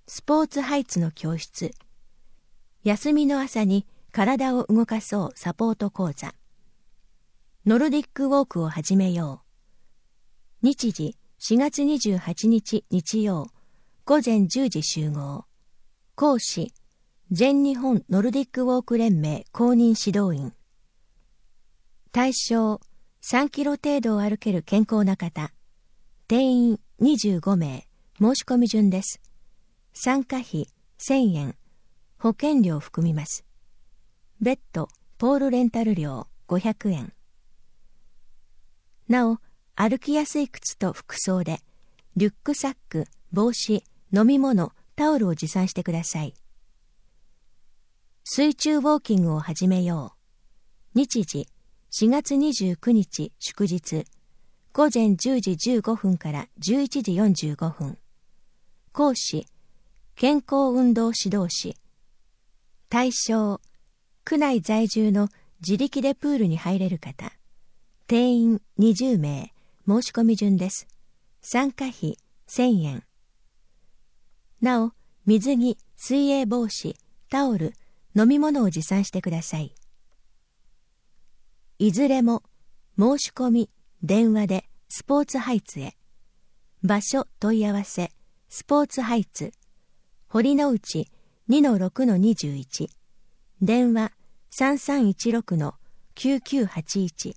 スポーツハイツの教室。休みの朝に体を動かそうサポート講座。ノルディックウォークを始めよう。日時4月28日日曜、午前10時集合。講師、全日本ノルディックウォーク連盟公認指導員。対象、3キロ程度を歩ける健康な方。定員25名、申し込み順です。参加費1000円、保険料含みます。別途、ポールレンタル料500円。なお、歩きやすい靴と服装で、リュックサック、帽子、飲み物、タオルを持参してください。水中ウォーキングを始めよう。日時、4月29日祝日、午前10時15分から11時45分。講師、健康運動指導士。対象、区内在住の自力でプールに入れる方。定員20名、申し込み順です。参加費1000円。なお、水着、水泳帽子、タオル、飲み物を持参してください。いずれも、申し込み、電話でスポーツハイツへ。場所問い合わせ、スポーツハイツ。堀之内 2-6-21。電話3316-9981。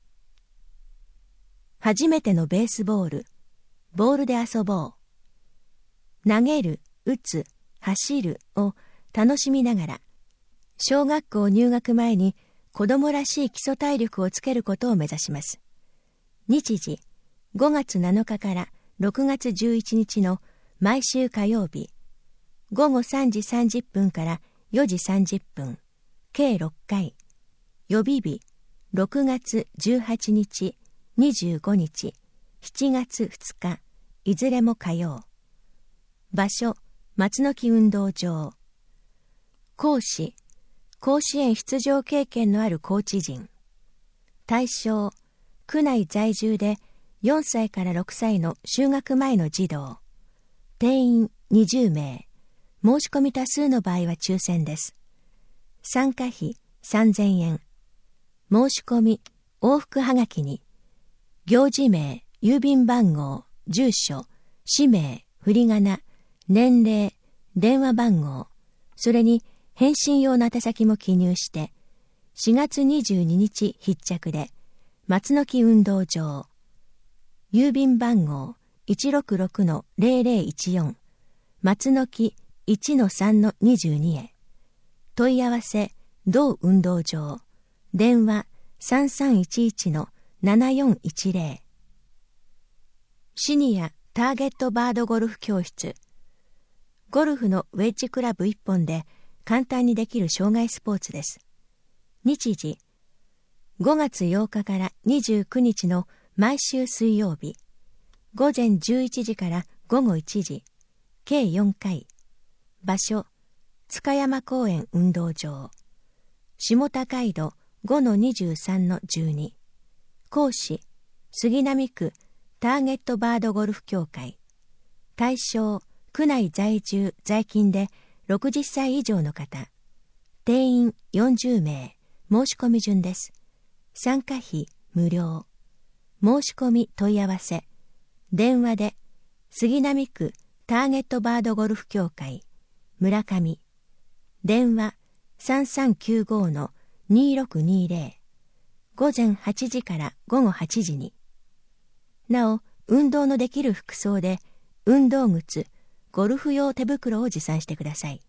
初めてのベースボール。ボールで遊ぼう。投げる、打つ、走るを楽しみながら、小学校入学前に子供らしい基礎体力をつけることを目指します。日時、5月7日から6月11日の毎週火曜日、午後3時30分から4時30分、計6回。予備日、6月18日、25日、7月2日、いずれも火曜。場所、松の木運動場。講師、甲子園出場経験のあるコーチ陣。対象、区内在住で4歳から6歳の就学前の児童。定員20名。申し込み多数の場合は抽選です。参加費3000円。申し込み、往復はがきに、行事名、郵便番号、住所、氏名、振り仮名、年齢、電話番号、それに返信用の宛先も記入して、4月22日必着で、松の木運動場、郵便番号 166-0014、松の木 1-3-22 へ。問い合わせ、同運動場、電話3311-7410。シニアターゲットバードゴルフ教室。ゴルフのウェッジクラブ1本で簡単にできる障害スポーツです。日時、5月8日から29日の毎週水曜日、午前11時から午後1時、計4回。場所、塚山公園運動場。下高井戸 5-23-12。講師、杉並区ターゲットバードゴルフ協会。対象、区内在住在勤で60歳以上の方。定員40名。申し込み順です。参加費無料。申し込み問い合わせ。電話で杉並区ターゲットバードゴルフ協会村上。電話3395-2620。午前8時から午後8時に。なお、運動のできる服装で運動靴、ゴルフ用手袋を持参してください。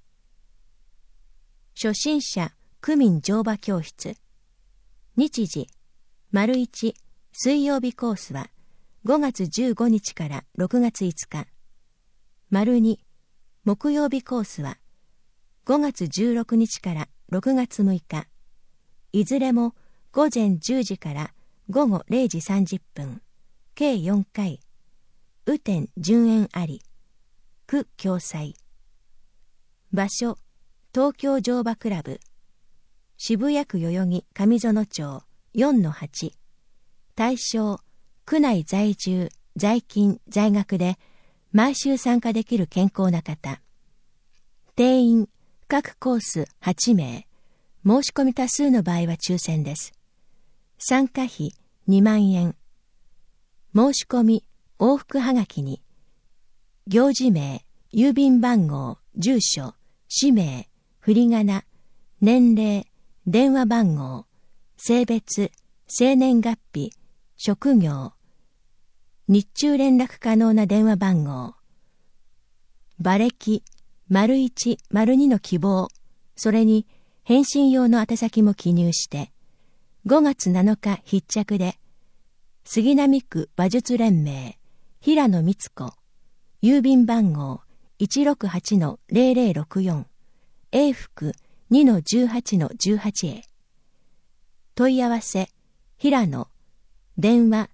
初心者区民乗馬教室。日時、丸1、水曜日コースは5月15日から6月5日。丸2、木曜日コースは5月16日から6月6日。いずれも午前10時から午後0時30分。計4回。雨天順延あり。区共催。場所、東京乗馬クラブ。渋谷区代々木上園町 4-8。対象、区内在住、在勤、在学で毎週参加できる健康な方。定員、各コース8名。申し込み多数の場合は抽選です。参加費2万円。申し込み、往復はがきに、行事名、郵便番号、住所、氏名、振り仮名、年齢、電話番号、性別、生年月日、職業、日中連絡可能な電話番号、馬歴、01、02の希望、それに返信用の宛先も記入して、5月7日必着で、杉並区馬術連盟、平野光子、郵便番号 168-0064、永福 2-18-18 へ。問い合わせ、平野、電話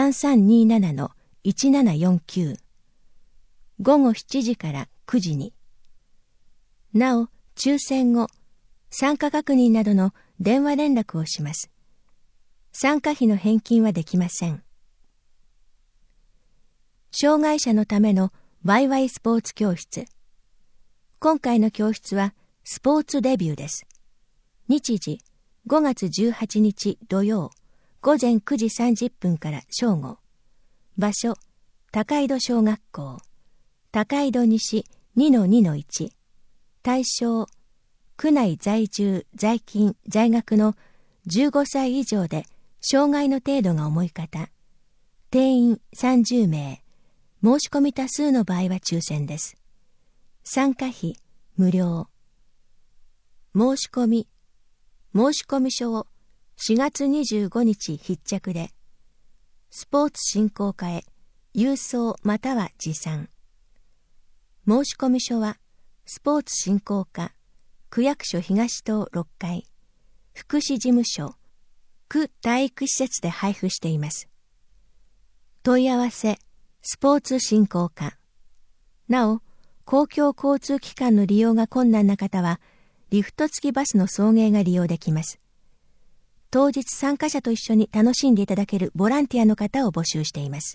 3327-1749。午後7時から9時に。なお、抽選後、参加確認などの電話連絡をします。参加費の返金はできません。障害者のためのワイワイスポーツ教室。今回の教室はスポーツデビューです。日時、5月18日土曜、午前9時30分から正午。場所、高井戸小学校。高井戸西 2-2-1。対象、区内在住、在勤、在学の15歳以上で障害の程度が重い方。定員30名。申し込み多数の場合は抽選です。参加費無料。申し込書を4月25日必着で、スポーツ振興課へ郵送または持参。申し込書はスポーツ振興課区役所東棟6階福祉事務所区体育施設で配布しています。問い合わせスポーツ振興課。なお、公共交通機関の利用が困難な方は、リフト付きバスの送迎が利用できます。当日参加者と一緒に楽しんでいただけるボランティアの方を募集しています。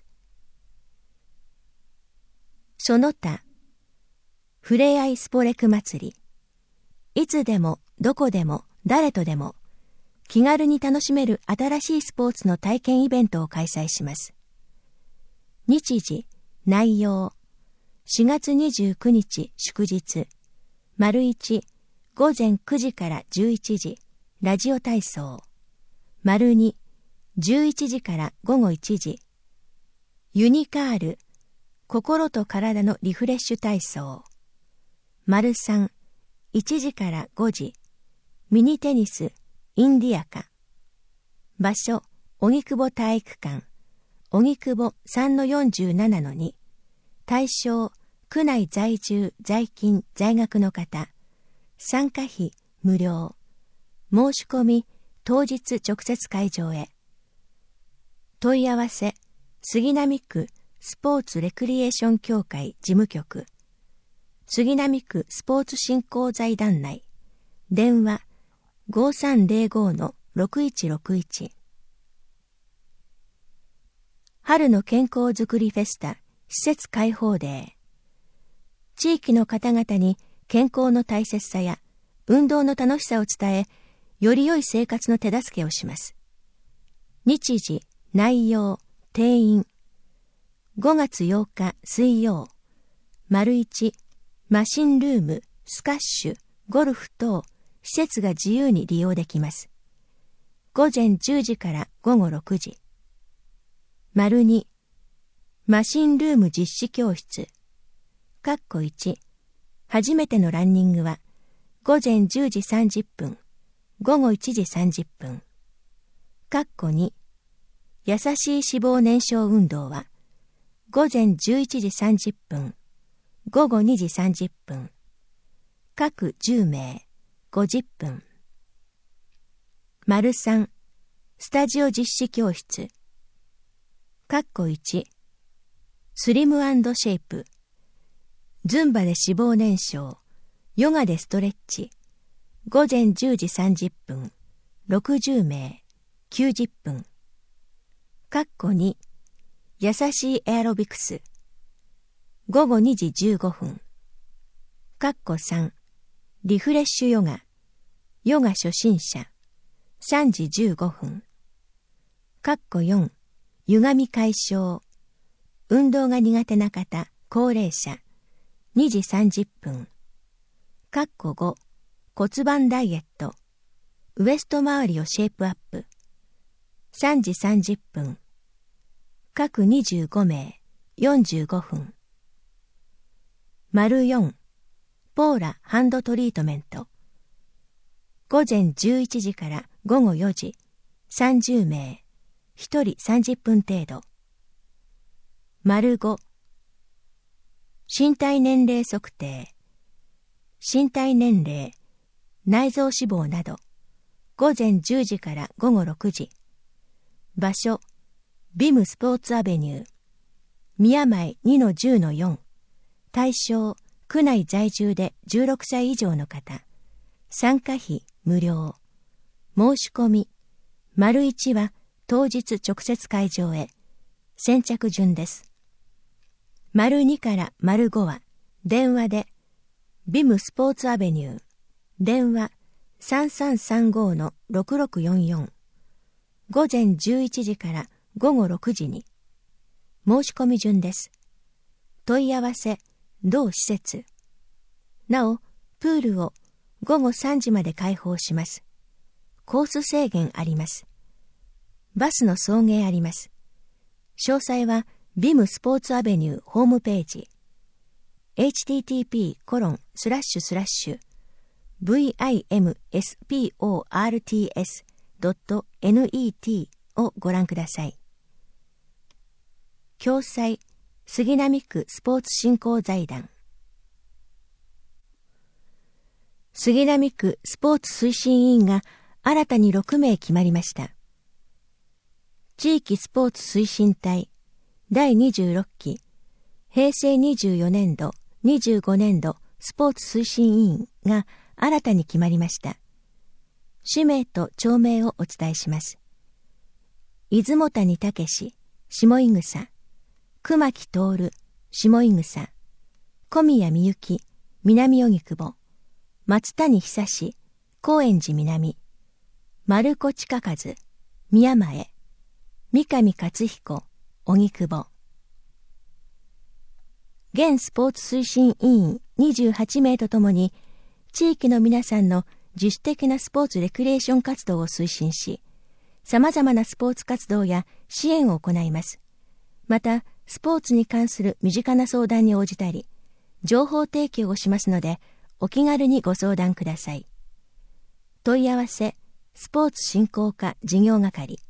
その他、ふれあいスポレク祭り。いつでも、どこでも、誰とでも、気軽に楽しめる新しいスポーツの体験イベントを開催します。日時、内容、4月29日祝日、1、午前9時から11時、ラジオ体操、2、11時から午後1時、ユニカール、心と体のリフレッシュ体操、3、1時から5時、ミニテニス、インディアカ、場所、荻窪体育館、荻窪 3-47-2。対象、区内在住、在勤、在学の方。参加費、無料。申し込み、当日直接会場へ。問い合わせ、杉並区スポーツレクリエーション協会事務局。杉並区スポーツ振興財団内。電話、5305-6161。春の健康づくりフェスタ、施設開放デー。地域の方々に健康の大切さや運動の楽しさを伝え、より良い生活の手助けをします。日時、内容、定員。5月8日水曜。1、マシンルーム、スカッシュ、ゴルフ等、施設が自由に利用できます。午前10時から午後6時。2、マシンルーム実施教室。1、初めてのランニングは、午前10時30分、午後1時30分。2、優しい脂肪燃焼運動は、午前11時30分、午後2時30分。各10名、50分。3、スタジオ実施教室。1、スリム&シェイプ。ズンバで脂肪燃焼、ヨガでストレッチ。午前10時30分、60名、90分。2、優しいエアロビクス。 午後2時15分。3、リフレッシュヨガ、ヨガ初心者、3時15分。4、歪み解消、運動が苦手な方、高齢者、2時30分。5、骨盤ダイエット、ウエスト周りをシェイプアップ、3時30分。各25名、45分。4、ポーラハンドトリートメント。午前11時から午後4時、30名、1人30分程度。5、身体年齢測定、身体年齢、内臓脂肪など、午前10時から午後6時。場所、ビムスポーツアベニュー、宮前 2-10-4、対象、区内在住で16歳以上の方、参加費無料、申し込み、1は当日直接会場へ、先着順です。2から5は電話で、ビムスポーツアベニュー、電話 3335-6644、午前11時から午後6時に、申し込み順です。問い合わせ、同施設。なお、プールを午後3時まで開放します。コース制限あります。バスの送迎あります。詳細は、ビムスポーツアベニューホームページ、http://vimsports.net をご覧ください。共催、杉並区スポーツ振興財団。杉並区スポーツ推進委員が新たに6名決まりました。地域スポーツ推進隊第26期平成24年度25年度スポーツ推進委員が新たに決まりました。氏名と町名をお伝えします。出雲谷武史、下井草、熊木徹、下井草、小宮みゆき、南荻窪、松谷久志、高円寺南、丸子近和、宮前、三上勝彦、荻窪。現スポーツ推進委員28名とともに、地域の皆さんの自主的なスポーツレクリエーション活動を推進し、様々なスポーツ活動や支援を行います。また、スポーツに関する身近な相談に応じたり、情報提供をしますので、お気軽にご相談ください。問い合わせ、スポーツ振興課事業係。